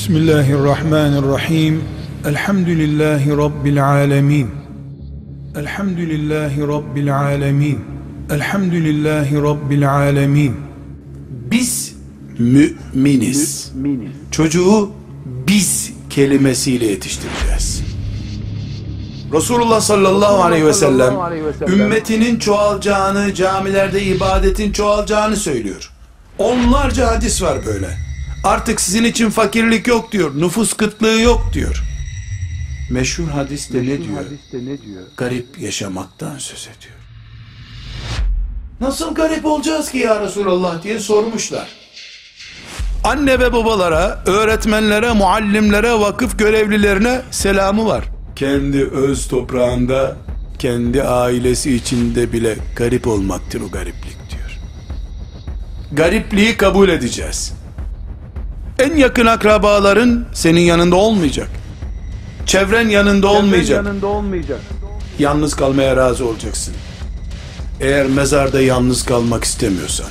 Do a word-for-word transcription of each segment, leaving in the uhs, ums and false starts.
Bismillahirrahmanirrahim. Elhamdülillahi Rabbil alemin. Elhamdülillahi Rabbil alemin. Elhamdülillahi Rabbil alemin. Biz müminiz. Müminiz. Çocuğu biz kelimesiyle yetiştireceğiz. Resulullah sallallahu aleyhi ve sellem ümmetinin çoğalacağını, camilerde ibadetin çoğalacağını söylüyor. Onlarca hadis var böyle. Artık sizin için fakirlik yok diyor, nüfus kıtlığı yok diyor. Meşhur hadiste ne diyor? Hadiste ne diyor? Garip yaşamaktan söz ediyor. Nasıl garip olacağız ki ya Resulallah diye sormuşlar. Anne ve babalara, öğretmenlere, muallimlere, vakıf görevlilerine selamı var. Kendi öz toprağında, kendi ailesi içinde bile garip olmaktır o gariplik diyor. Garipliği kabul edeceğiz. En yakın akrabaların senin yanında olmayacak. Çevren yanında olmayacak. Yanında olmayacak. Yalnız kalmaya razı olacaksın. Eğer mezarda yalnız kalmak istemiyorsan.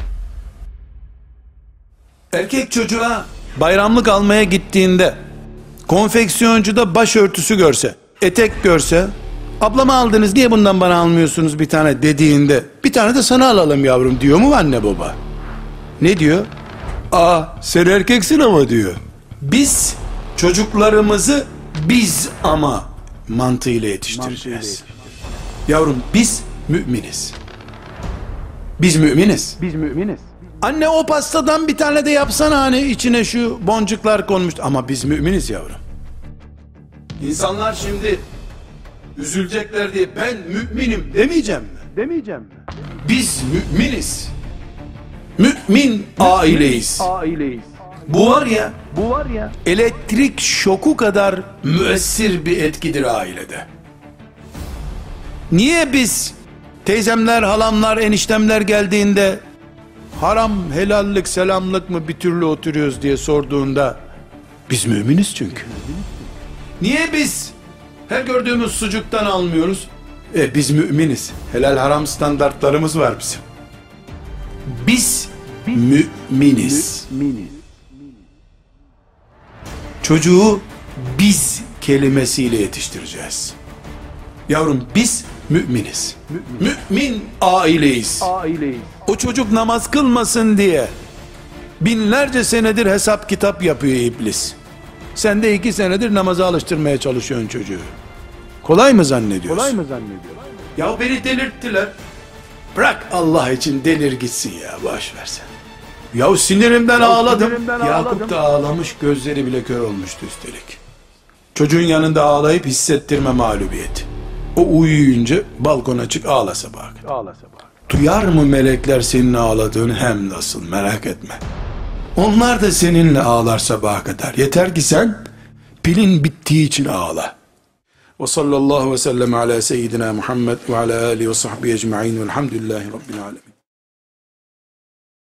Erkek çocuğa bayramlık almaya gittiğinde konfeksiyoncuda başörtüsü görse, etek görse, ablama aldınız niye bundan bana almıyorsunuz bir tane dediğinde, bir tane de sana alalım yavrum diyor mu anne baba? Ne diyor? Aa sen erkeksin ama diyor. Biz çocuklarımızı biz ama mantığıyla yetiştireceğiz. Yavrum biz müminiz. Biz müminiz. Biz müminiz. Anne o pastadan bir tane de yapsana hani içine şu boncuklar konmuş. Ama biz müminiz yavrum. İnsanlar şimdi üzülecekler diye ben müminim demeyeceğim mi? Demeyeceğim mi? Biz müminiz. Mümin aileyiz. Aileyiz. Bu var ya, Bu var ya. elektrik şoku kadar müessir bir etkidir ailede. Niye biz teyzemler, halamlar, eniştemler geldiğinde haram, helallik, selamlık mı bir türlü oturuyoruz diye sorduğunda biz müminiz çünkü. Niye biz her gördüğümüz sucuktan almıyoruz? E biz müminiz. Helal haram standartlarımız var bizim. Biz müminiz. Müminiz. Çocuğu biz kelimesiyle yetiştireceğiz. Yavrum biz müminiz. Mümin aileyiz. Aileyiz. O çocuk namaz kılmasın diye binlerce senedir hesap kitap yapıyor iblis. Sen de iki senedir namaza alıştırmaya çalışıyorsun çocuğu. Kolay mı zannediyorsun? Kolay mı zannediyorsun? Ya beni delirttiler. Bırak Allah için delir gitsin ya, boş versen. Ya sinirimden Ya ağladım. sinirimden Yakup ağladım. da ağlamış, gözleri bile kör olmuştu üstelik. Çocuğun yanında ağlayıp hissettirme mağlubiyeti. O uyuyunca balkona çık ağla sabaha kadar. Ağla sabah. Duyar mı melekler senin ağladığını, hem nasıl, merak etme. Onlar da seninle ağlar sabaha kadar. Yeter ki sen pilin bittiği için ağla. Ve sallallahu ve sellem ala seyyidina Muhammed ve ala alihi ve sahbihi ecma'in velhamdülillahi rabbil alemin.